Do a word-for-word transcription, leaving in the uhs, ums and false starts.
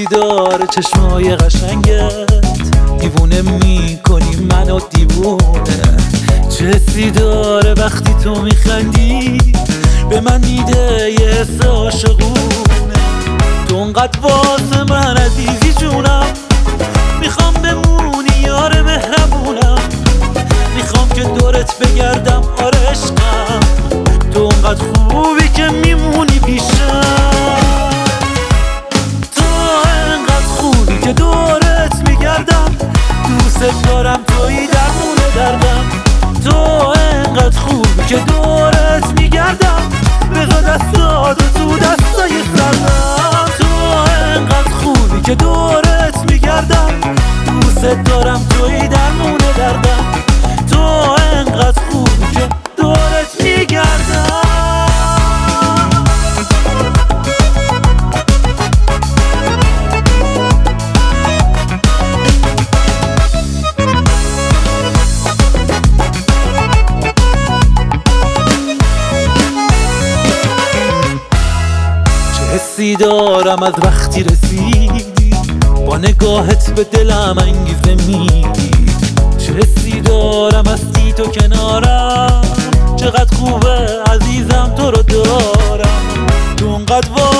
داره چشمای قشنگت، دیوونه میکنی منو دیوونه. چه حسی داره وقتی تو میخندی، به من میده یه حس عاشقونه. تو انقدر واسه من عزیزی جونم، میخوام بمونی یار مهربونم. میخوام که دورت بگردم آره عشقم، تو انقدر خوبی که میمونی پیشم. تو انقدر خوبی که دورت میگردم، دوست دارم تویی درمون دردم. تو انقدر خوبی که دورت میگردم، بذار دستاتو تو دستای سردم. تو انقدر خوبی که دورت میگردم، دوست دارم تویی درمون دردم. تو انقدر خوبی که دورت میگردم. حسی دارم از وقتی رسیدی، با نگاهت به دلم انگیزه میدی. چه حسی دارم هستی تو کنارم، چقدر خوبه عزیزم تو رو دارم. تو انقدر